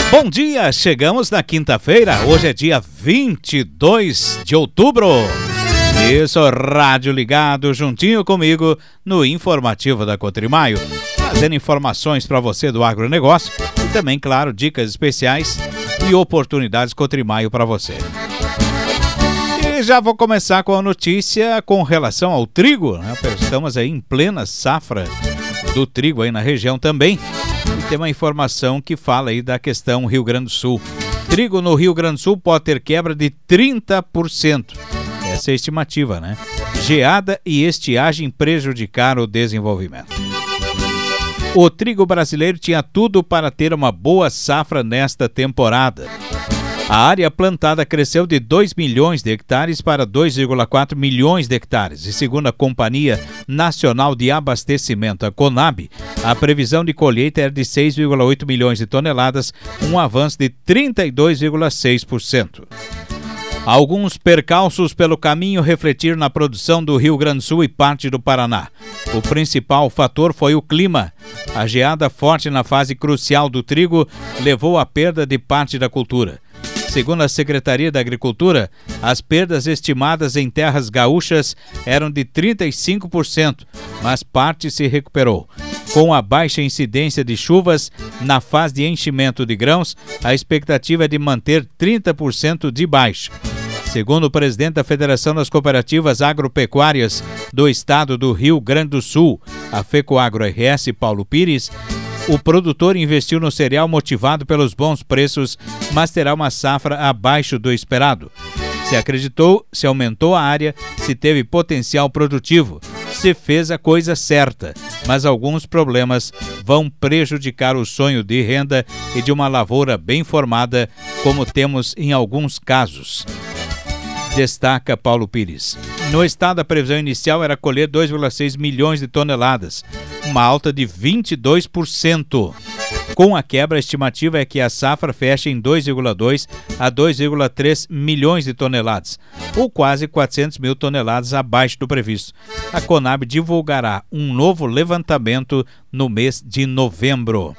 Bom dia, chegamos na quinta-feira, hoje é dia 22 de outubro. Isso, rádio ligado, juntinho comigo no Informativo da Cotrimaio, trazendo informações para você do agronegócio e também, claro, dicas especiais e oportunidades Cotrimaio para você. E já vou começar com a notícia com relação ao trigo, né? Estamos aí em plena safra do trigo aí na região também. E tem uma informação que fala aí da questão Rio Grande do Sul. Trigo no Rio Grande do Sul pode ter quebra de 30%. Essa é a estimativa, né? Geada e estiagem prejudicaram o desenvolvimento. O trigo brasileiro tinha tudo para ter uma boa safra nesta temporada. A área plantada cresceu de 2 milhões de hectares para 2,4 milhões de hectares. E segundo a Companhia Nacional de Abastecimento, a CONAB, a previsão de colheita era de 6,8 milhões de toneladas, um avanço de 32,6%. Alguns percalços pelo caminho refletiram na produção do Rio Grande do Sul e parte do Paraná. O principal fator foi o clima. A geada forte na fase crucial do trigo levou à perda de parte da cultura. Segundo a Secretaria da Agricultura, as perdas estimadas em terras gaúchas eram de 35%, mas parte se recuperou. Com a baixa incidência de chuvas na fase de enchimento de grãos, a expectativa é de manter 30% de baixa. Segundo o presidente da Federação das Cooperativas Agropecuárias do Estado do Rio Grande do Sul, a FECOAGRO RS, Paulo Pires, o produtor investiu no cereal motivado pelos bons preços, mas terá uma safra abaixo do esperado. Se acreditou, se aumentou a área, se teve potencial produtivo, se fez a coisa certa, mas alguns problemas vão prejudicar o sonho de renda e de uma lavoura bem formada, como temos em alguns casos. Destaca Paulo Pires. No estado, a previsão inicial era colher 2,6 milhões de toneladas, uma alta de 22%. Com a quebra, a estimativa é que a safra feche em 2,2 a 2,3 milhões de toneladas, ou quase 400 mil toneladas abaixo do previsto. A Conab divulgará um novo levantamento no mês de novembro.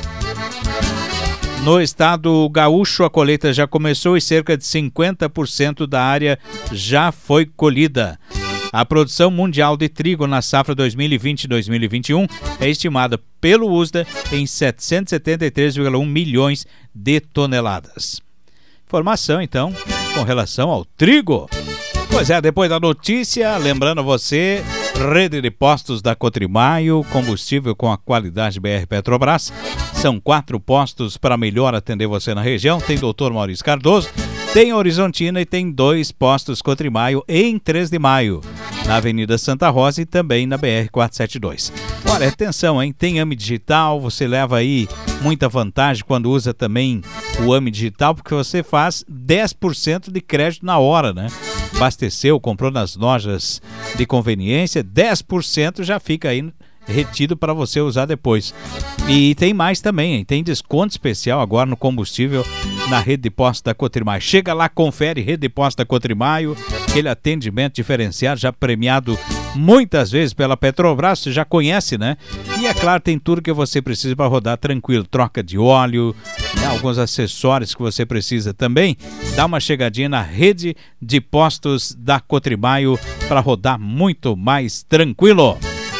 No estado gaúcho, a colheita já começou e cerca de 50% da área já foi colhida. A produção mundial de trigo na safra 2020-2021 é estimada pelo USDA em 773,1 milhões de toneladas. Informação, então, com relação ao trigo. Pois é, depois da notícia, lembrando a você, rede de postos da Cotrimaio, combustível com a qualidade BR Petrobras. São 4 postos para melhor atender você na região. Tem Dr. Maurício Cardoso, tem Horizontina e tem 2 postos Cotrimaio em 3 de maio, na Avenida Santa Rosa e também na BR-472. Olha, atenção, hein? Tem AME Digital, você leva aí muita vantagem quando usa também o AME Digital, porque você faz 10% de crédito na hora, né? Abasteceu, comprou nas lojas de conveniência, 10% já fica aí retido para você usar depois. E tem mais também, hein? Tem desconto especial agora no combustível na rede de postos da Cotrimaio. Chega lá, confere, rede de postos da Cotrimaio, aquele atendimento diferenciado, já premiado muitas vezes pela Petrobras, você já conhece, né? E é claro, tem tudo que você precisa para rodar tranquilo, troca de óleo, né? Alguns acessórios que você precisa também. Dá uma chegadinha na rede de postos da Cotrimaio para rodar muito mais tranquilo.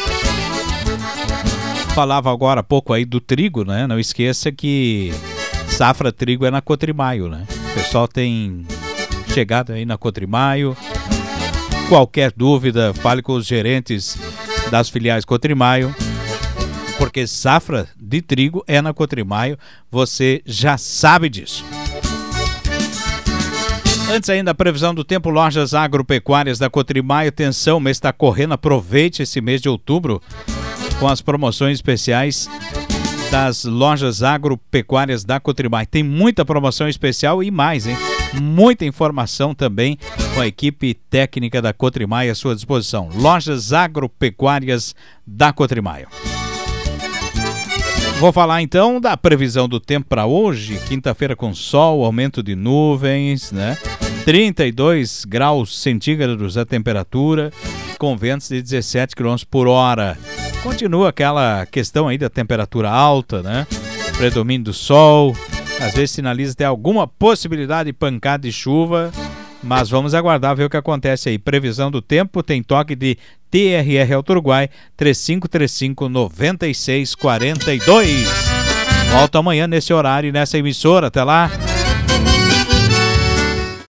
Falava agora há pouco aí do trigo, né? Não esqueça que safra trigo é na Cotrimaio, né? O pessoal tem chegado aí na Cotrimaio. Qualquer dúvida, fale com os gerentes das filiais Cotrimaio, porque safra de trigo é na Cotrimaio, você já sabe disso. Antes ainda, a previsão do tempo, lojas agropecuárias da Cotrimaio. Atenção, o mês está correndo, aproveite esse mês de outubro com as promoções especiais das lojas agropecuárias da Cotrimaio. Tem muita promoção especial e mais, hein? Muita informação também com a equipe técnica da Cotrimaio à sua disposição. Lojas agropecuárias da Cotrimaio. Vou falar então da previsão do tempo para hoje, quinta-feira com sol, aumento de nuvens, né? 32 graus centígrados a temperatura, com ventos de 17 km por hora. Continua aquela questão aí da temperatura alta, né? Predomínio do sol, Às vezes sinaliza até alguma possibilidade de pancada de chuva, mas vamos aguardar ver o que acontece aí. Previsão do tempo, tem toque de TRR Alto Uruguai, 3535-9642. Volto amanhã nesse horário e nessa emissora. Até lá.